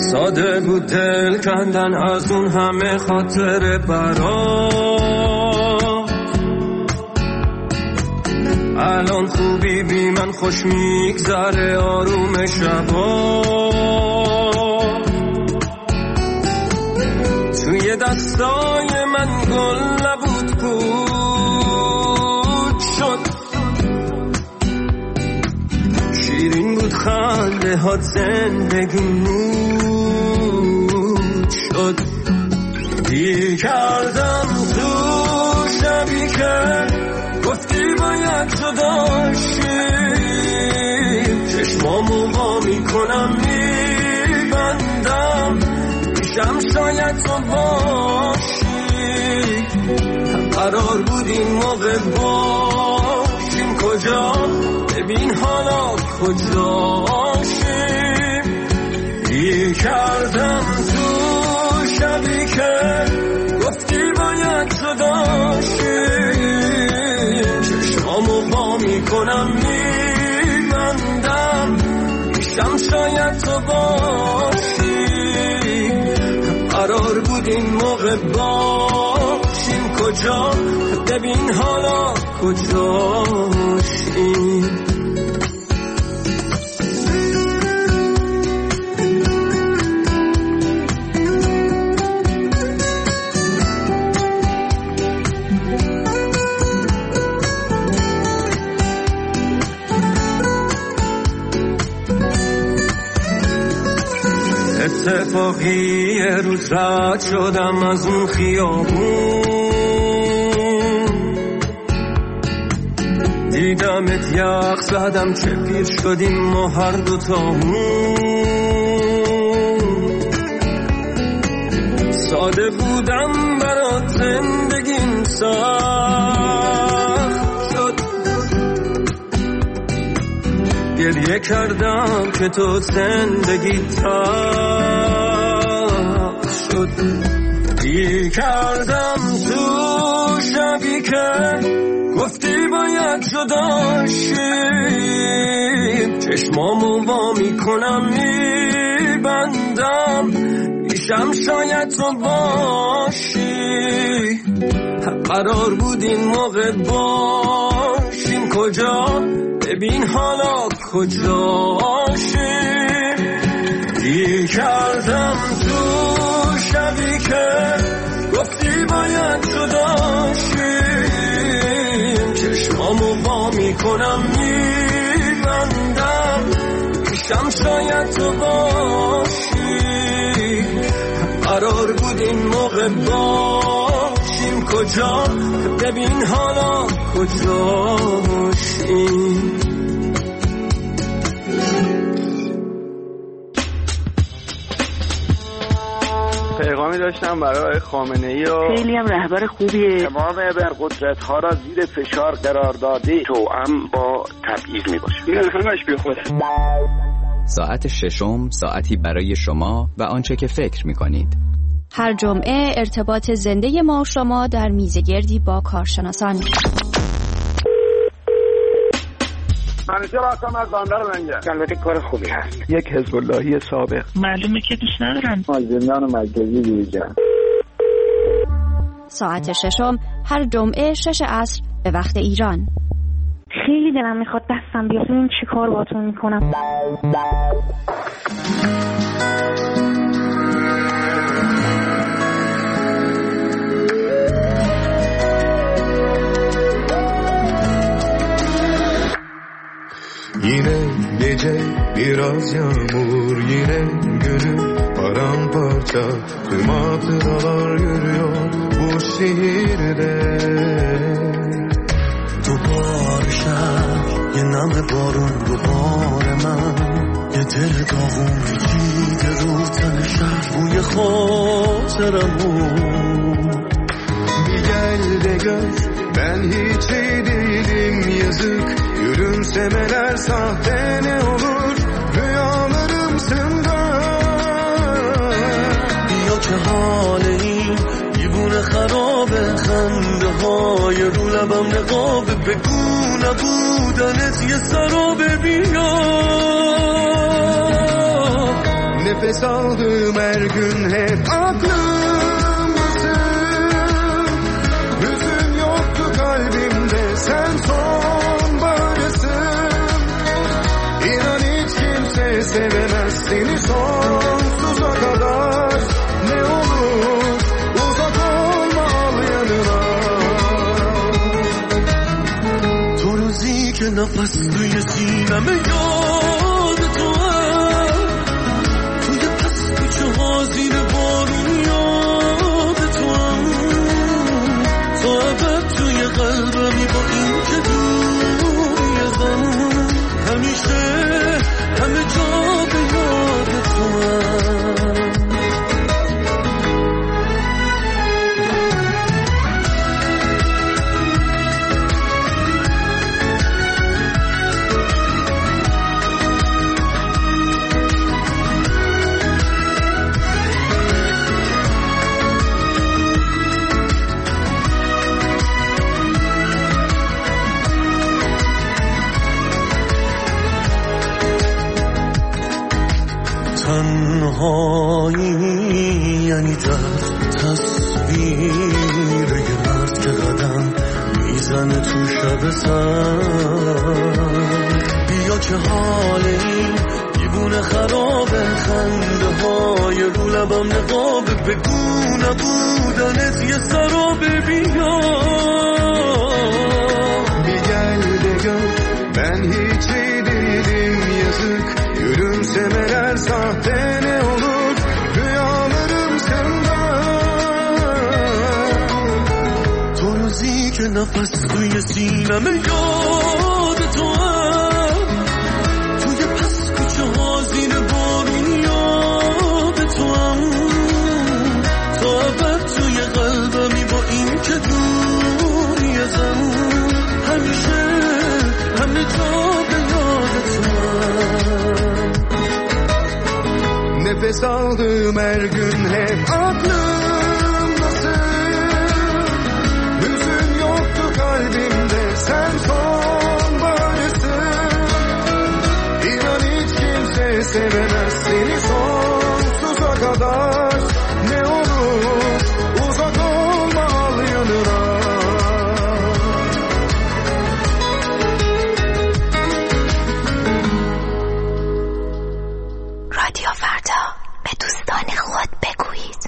ساده بود دل کندن از اون همه خاطر برا. الان خوبی بی من خوش میگذره آروم شبا. توی دستای من گل نبود بود شد. شیرین بود خنده هات زندگی نور شد. دیر کردم تو شبی که گفتی باید جدا شیم. چشمامو وا میکنم میبندم میشم شاید تو باشی. قرار بود این موقع باشیم کجا ببین حالا کجاشیم. دیر کردم تو شبی که گفتی باید جدا شیم. چشمامو وا میکنم میبندم میشم شاید تو باشی. قرار بود این موقع باشیم کجا ببین حالا کجاشیم. اتفاقی یه روز رد شدم از اون خیابون. دیدمت یخ زدم چه پیر شدیم ما هر دوتامون. ساده بودم برات زندگیم سخت شد. گریه کردم که تو زندگی تلخ شد. دیر کردم تو شبی که گفتی باید جدا شیم. چشمامو وا میکنم میبندم میشم شاید تو باشی. قرار بود این موقع باشیم کجا ببین حالا کجاشیم. دیر کردم تو شبی که گفتی باید جدا شیم. چشمامو وا میکنم میبندم میشم شاید تو باشی. قرار بود این موقع باشیم کجا ببین حالا کجاشیم. پیغامی داشتم برای خامنه‌ای و خیلی هم رهبر خوبیه. تمام ابرقدرت‌ها را زیر فشار قرار داده توأم با تبعیض میباشه. این همش بی خوده. ساعت ششم ساعتی برای شما و آنچه که فکر میکنید. هر جمعه ارتباط زنده ما و شما در میزگردی با کارشناسان. منیجر هستم از بندر منگه. البته کار خوبی هست. یک حزب اللهی سابق. معلومه که دوست ندارم. زندان مرکزی دیگه. ساعت ششم هر جمعه 6 عصر به وقت ایران. خیلی دلم میخواد دستم بیاد این چی کار باتون میکنم. Yine gece biraz yağmur, yine gönül paramparça. Tüm hatıralar yürüyor bu şehirde. دوباره شب یه نم بارون دوباره من یه دل داغون میگیده رو تن شب بوی خاطرمون. Bir gel de gör ben hiç iyi değilim yazık. Gülümsemeler sahte ne olur rüyalarımsın da. بیا که حال این دیوونه خرابه خنده های رو لبم نقابه بگو نبودنت یه سرابه. بیا Nefes aldığım her gün hep aklımdasın. Hüzün yoktu kalbimde, sen sonbaharısın. İnan hiç kimse sevemez seni sonsuza kadar. Ne olur uzak olma, al yanına. تو روزی که نفس توی سینمه یاد تو هم، توی پس کوچه ها زیر بارون یاد تو هم. تا ابد توی قلبمی با این که دوری غم، همیشه همه جا به یاد تو هم. تنهایی یعنی در تصویر یه مرد که قدم میزنه تو شب سر. بیا که حال این دیوونه خرابه، خنده های رو لبم نقابه، بگو نبودنت یه سرابه. بیا gel de gör ben hiç iyi değilim yazık. Gülümsemeler sahte ne olur, rüyalarım senden. تو روزی که نفس توی سینمه یاد تو هم، توی پس کوچه ها زیر بارون یاد تو هم. تا ابد توی قلبمی با این که دوری ازم، همیشه همه جا به یاد تو هم. Nefes aldığım her gün hep aklımdasın. Hüzün yoktu kalbimde, sen sonbaharısın. İnan hiç kimse sevemez seni sonsuza kadar. Ne olur uzak olma, al yanına. رادیو فردا، به دوستان خود بگویید.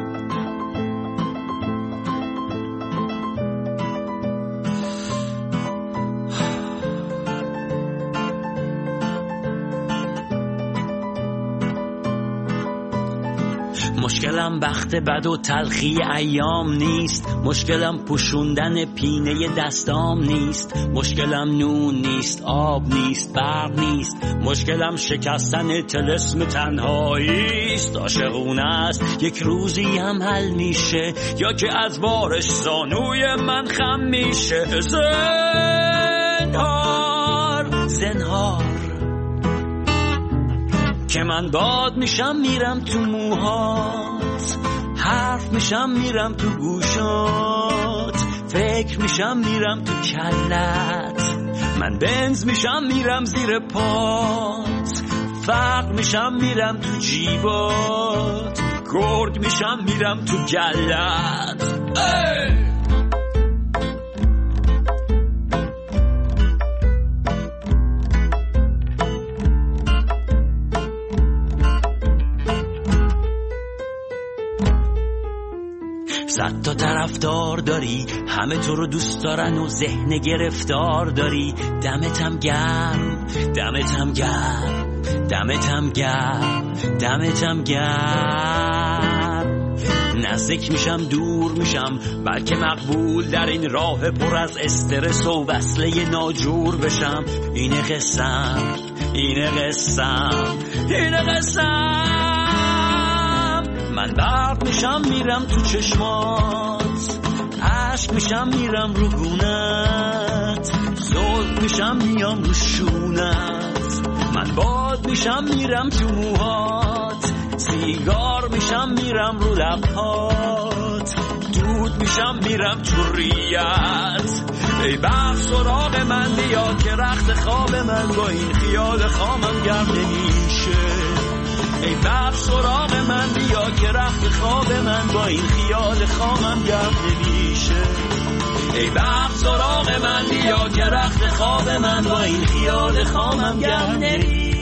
مشکلم بخت بد و تلخی ایام نیست، مشکلم پوشوندن پینه دستام نیست، مشکلم نون نیست، آب نیست، برق نیست، مشکلم شکستن طلسم تنهایی است. عاشقونه است یک روزی هم حل میشه، یا که از بارش زانوی من خم میشه. زنهار زنهار که من باد میشم میرم تو موهات، حرف میشم میرم تو گوشات، فکر میشم میرم تو کلت، من بنز میشم میرم زیر پات، فرق میشم میرم تو جیبات، گرگ میشم میرم تو گلت. صد تا طرفدار داری، همه تو رو دوست دارن و ذهن گرفتار داری. دمتم گرم، دمتم گرم، دمتم گرم، دمتم گرم. نزدیک میشم دور میشم، بلکه مقبول در این راه پر از استرس و وصله ناجور بشم. اینه قسم، اینه قسم، اینه قسم. من برق میشم میرم تو چشمات، عشق میشم میرم رو گونت، زلف میشم میام رو شونت، من باد میشم میرم تو موهات، سیگار میشم میرم رو لبهات، دود میشم میرم تو ریت. ای بخت سراغ من بیا که رخت خواب من با این خیال خامم گرم نمیشه. ای برق سراغ من بیا که رخت خواب من با این خیال خامم گرم نمیشه. ای برق سراغ من بیا که رخت خواب من با این خیال خامم گرم نمیشه.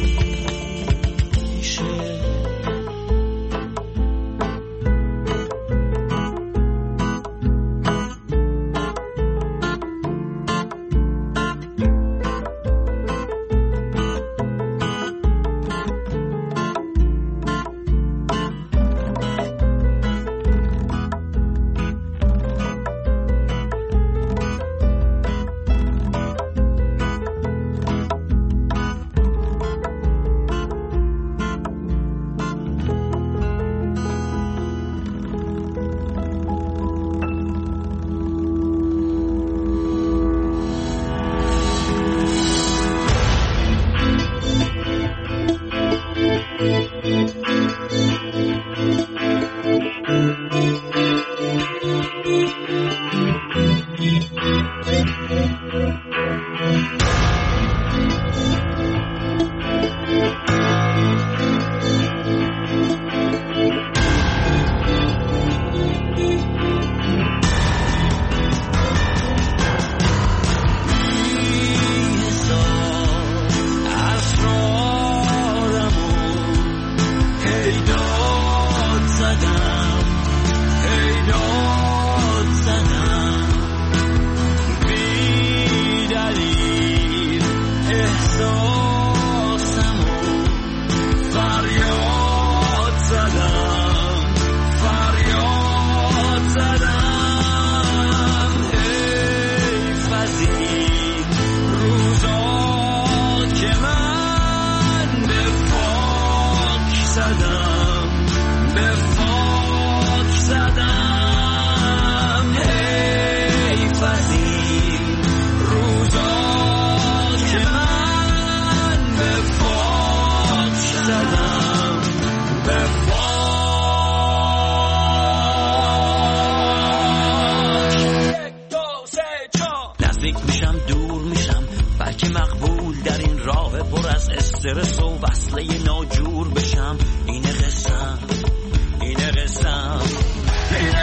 استرس و وصله ناجور بشم. اینه قسم اینه قسم اینه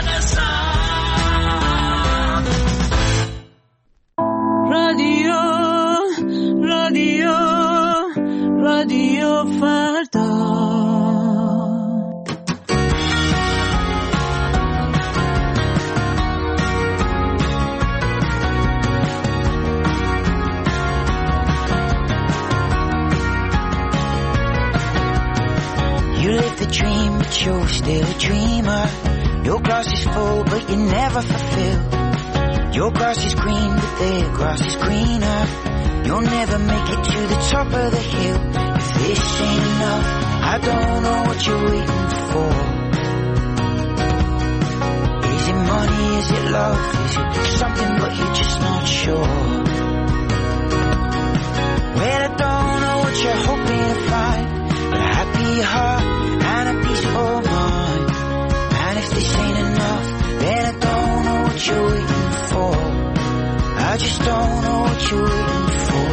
قسم. رادیو رادیو رادیو فردا. You live the dream, but you're still a dreamer. Your glass is full, but you never fulfill. Your grass is green, but their grass is greener. You'll never make it to the top of the hill. If this ain't enough, I don't know what you're waiting for. Is it money, is it love, is it something but you're just not sure? Well, I don't know what you're hoping to find, but a happy heart and a peaceful mind. And if this ain't enough, then I don't know what you're waiting for. I just don't know what you're waiting for.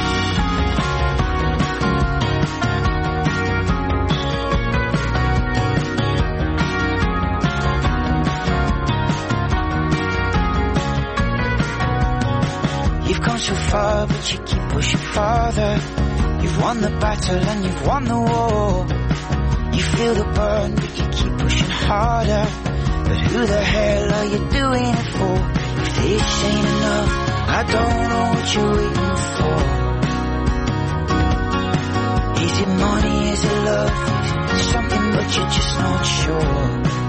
You've come so far, but you keep pushing farther. You've won the battle and you've won the war. You feel the burn, but you keep pushing harder. But who the hell are you doing it for? If this ain't enough, I don't know what you're waiting for. Is it money, is it love, is it something but you're just not sure?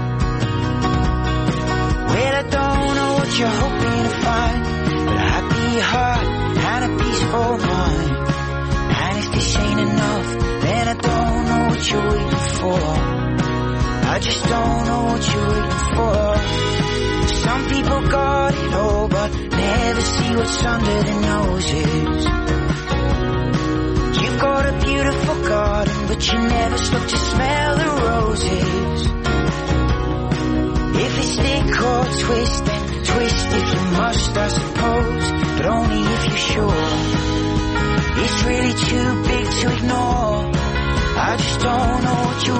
Well, I don't know what you're hoping to find, but a happy heart and a peaceful mind. And if this ain't enough, then I don't know what you're waiting for. I just don't know what you're waiting for. Some people got it all, but never see what's under their noses. You've got a beautiful garden, but you never stop to smell the roses. If it's thick or twist, then twist if you must, I suppose, but only if you're sure. It's really too big to ignore. I just don't know what you're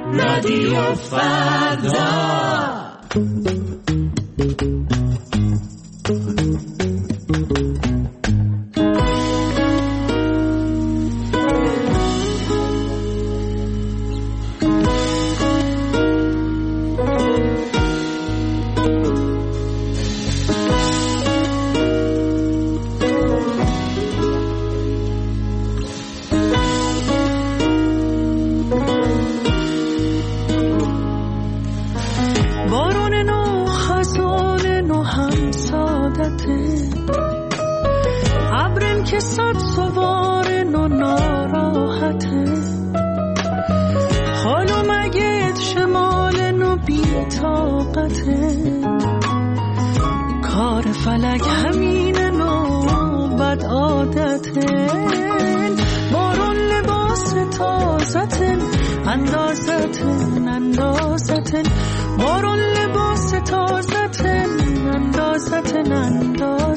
رادیو فردا. فلک همین نوبت عادتن بارون لباس تازتن اندازتن بارون لباس تازتن اندازتن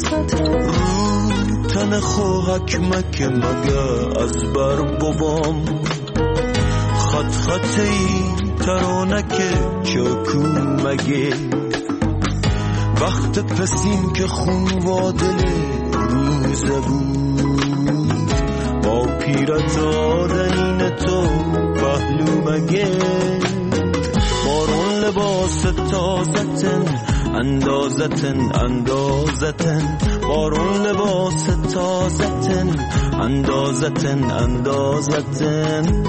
تن خوهک مکه مگه از بر بابام خط خطی ترانک چاکو مگه وقت پسیم که خون وادل روزه بود با پیرت آدنین تو پهلو مگه بارون لباس تازتن اندازتن بارون لباس تازتن اندازتن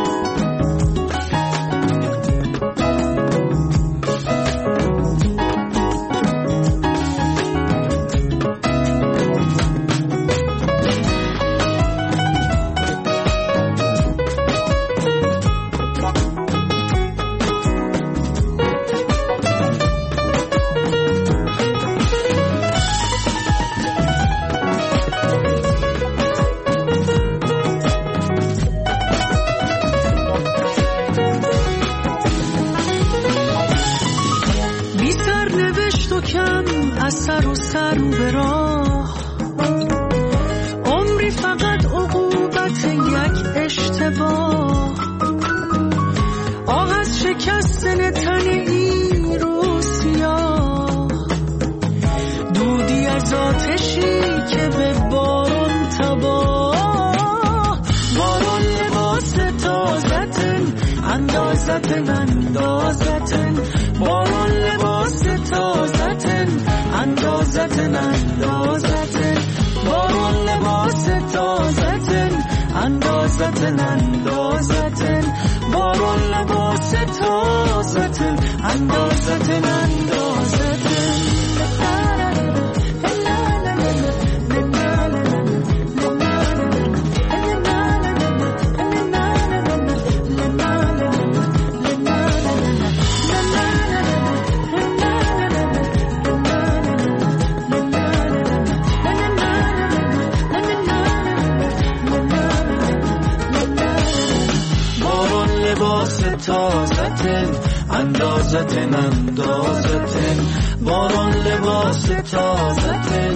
بارون لباس تازتن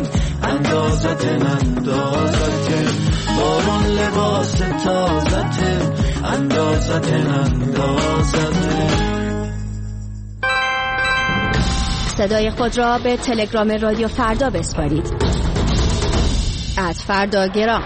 اندازتن بارون لباس تازتن اندازتن صدای خود را به تلگرام رادیو فردا بسپارید. @فرداگرام.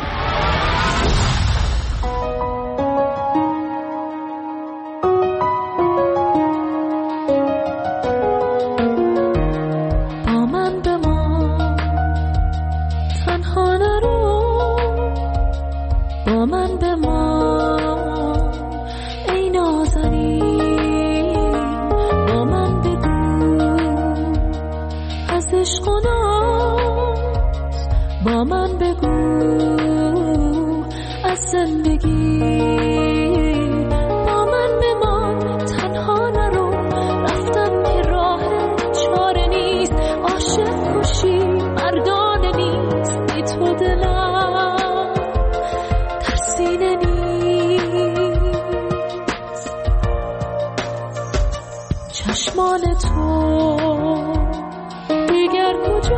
چشمان تو دیگر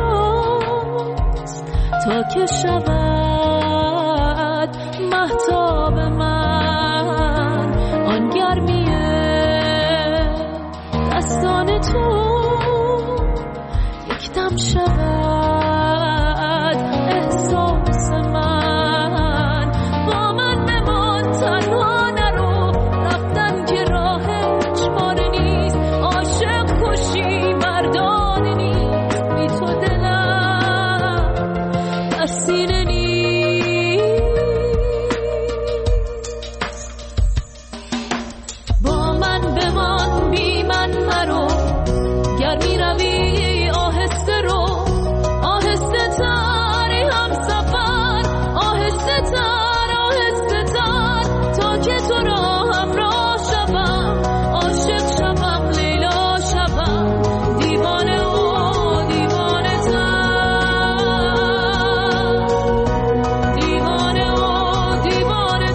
کجاست تا که شود مهتاب من آن گرمی شود احساس من. با من بمان تنها نرو، رفتن که راه چاره نیست. عاشق کشی مردانه نیست، بی تو دلم در سینه نیست. با من بمان بی من مرو، گر می روی آهسته رو، آهسته تر هم سفر، آهسته تر آهسته تر، تا که تو را همراه شوم. عاشق شوم لیلا شوم، دیوانه و دیوانه تر، دیوانه و دیوانه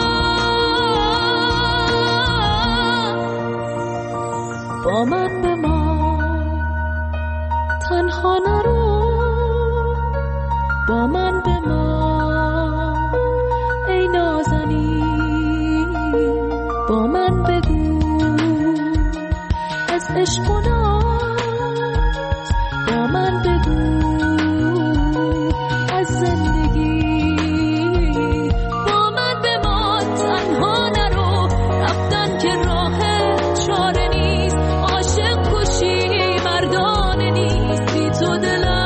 تر. با من بمان تنها نرو، با من بمان ای نازنین. با من بگو از عشق و ناز، با من بگو از زندگی. با من بمان تنها نرو، رفتن که راه چاره نیست. عاشق کشی مردانه نیست، بی تو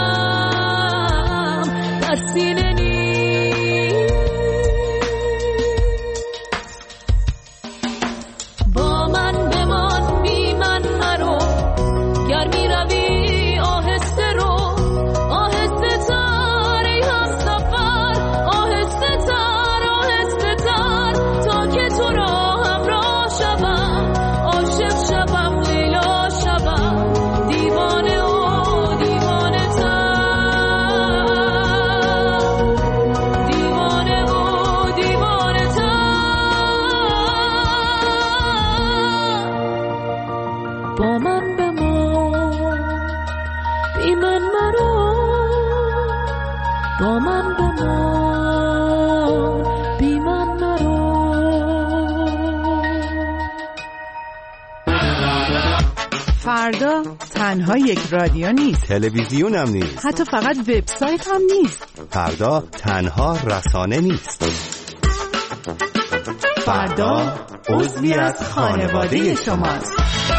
دلم در سینه نیست. با من بمان بی من مرو، گر می روی آهسته رو، آهسته تر ای هم سفر، آهسته تر آهسته تر، تا که تو را همراه شوم. عاشق شوم لیلا شوم، دیوانه و دیوانه تر، دیوانه و دیوانه تر. با من بمان بی من مرو، با من بمان بی من مرو. فردا تنها یک رادیو نیست، تلویزیون هم نیست، حتی فقط وبسایت هم نیست. فردا تنها رسانه نیست. فردا عضوی از خانواده شماست.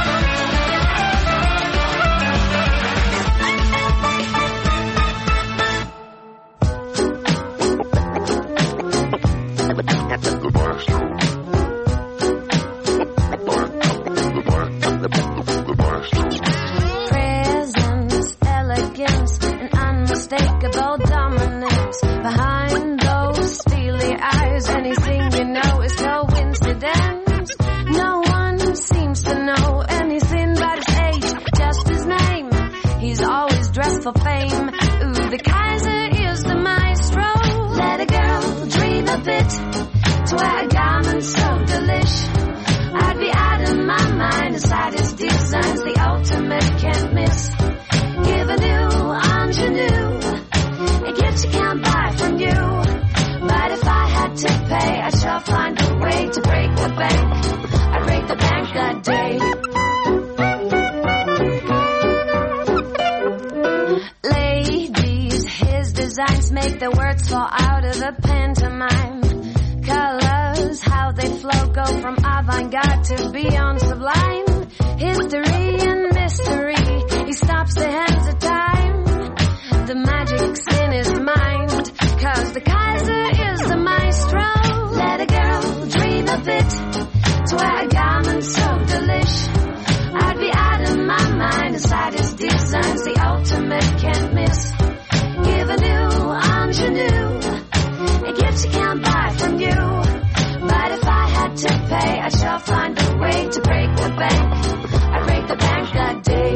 Presence, elegance, and unmistakable dominance. Behind those steely eyes, anything you know is no coincidence. No one seems to know anything but his age, just his name. He's always dressed for fame. Ooh, the Kaiser is the maestro. Let a girl dream a bit to wear a garment so delish. I'd be out of my mind aside his designs, the ultimate can't miss. Give a new ingenue, a gift you can't buy from you. But if I had to pay, I shall find a way to break the bank. I'd break the bank that day. Ladies, his designs make the words fall out of the pantomime. Colors, how they flow, go from avant-garde to beyond sublime. History and mystery, he stops the hands of time. The magic's in his mind, 'cause the Kaiser is the maestro. Let a girl dream a bit to wear a garment so delish. I'd be out of my mind aside his designs, the ultimate can't miss. Give a new ingenue, a gift you can't buy from you. But if I had to pay, I shall find a way to break the bank. I'd break the bank that day.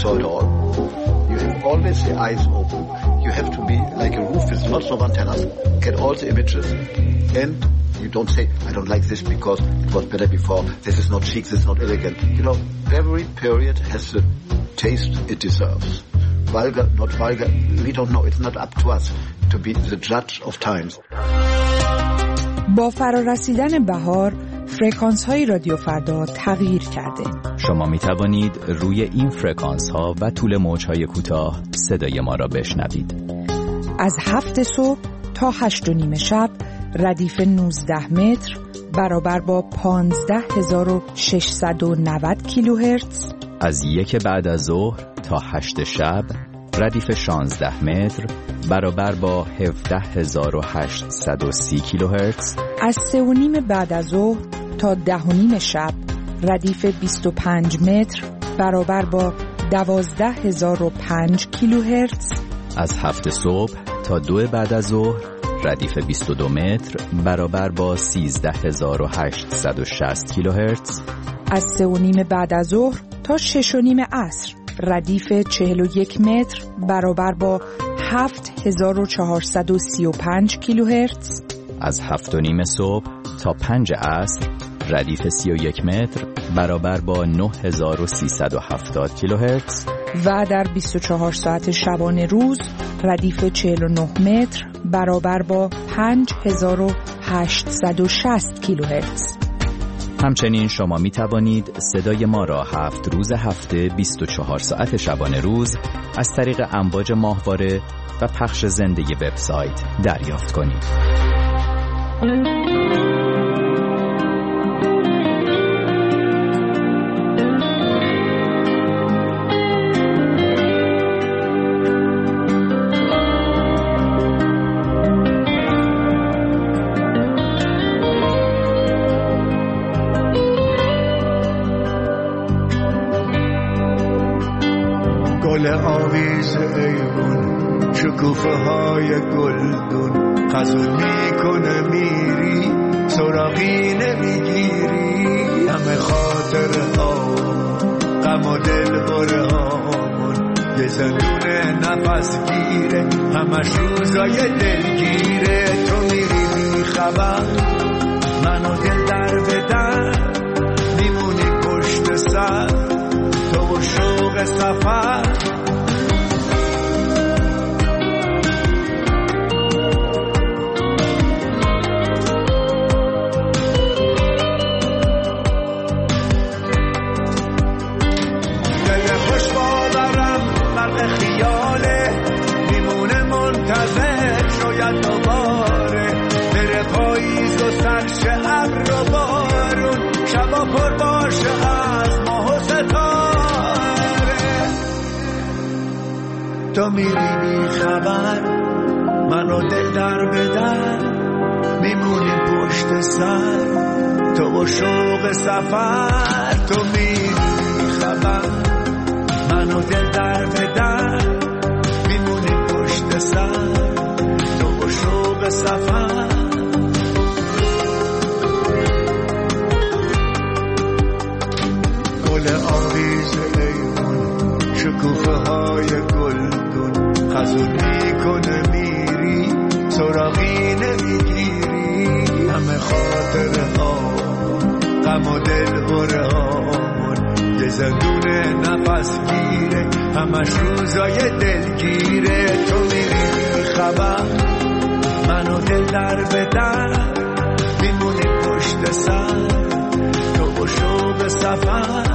saw it all. You have always the eyes open. You have to be like a roof with lots of antennas, get all the images, and you don't say, I don't like this because it was better before, this is not chic, this is not elegant. You know, every period has the taste it deserves. Vulgar, not vulgar, we don't know. It's not up to us to be the judge of times. با فرارسیدن بهار، فرکانس های رادیو فردا تغییر کرده. شما می توانید روی این فرکانس ها و طول موج های کوتاه صدای ما را بشنوید. از 7 صبح تا 8 و نیم شب ردیف 19 متر برابر با 15690 کیلوهرتز. از 1 بعد از ظهر تا 8 شب ردیف 16 متر برابر با 17830 کیلوهرتز. از 3 و نیم بعد از ظهر تا 10 و نیم شب ردیف 25 متر برابر با 12005 کیلوهرتز. از 7 صبح تا 2 بعد از ظهر ردیف 22 متر برابر با 13860 کیلوهرتز. از 3 و نیم بعد از ظهر تا 6 و نیم عصر ردیف 41 متر برابر با 7435 کیلوهرتز. از 7 و نیم صبح تا 5 عصر ردیف 31 متر برابر با 9370 کیلوهرتز. و در 24 ساعت شبانه روز ردیف 49 متر برابر با 5860 کیلوهرتز. همچنین شما می توانید صدای ما را 7 روز هفته 24 ساعت شبانه روز از طریق امواج ماهواره و پخش زنده وبسایت دریافت کنید. آویز ایوون شکوفه های گلدون خزون میکنه میری سراغی نمیگیری همه خاطر ها غم و دل بره هامون یه زندون نفس گیره همش روزای دلگیره تو میری بیخبر منو دل در بدن میمونی پشت سر تو و شوق سفر شاید دوباره بره پاییز و سرشه ابر و بارون شبا پر باشه از ماه و ستاره تو میری بی خبر منو دل در بدر میمونیم پشت سر تو و شوق سفر تو میری بی خبر منو دل در بدر میمونیم پشت سر شوق سفر گل آویز ایوون شکوفه های گلدون خزون میکنه میری سراغی نمیگیری همه خاطر ها غم و دل بره هامون یه زندون نفس گیره همش روزای دلگیره تو میری خبر منو دل در بدر میمونی پشت سر تو و شوق سفر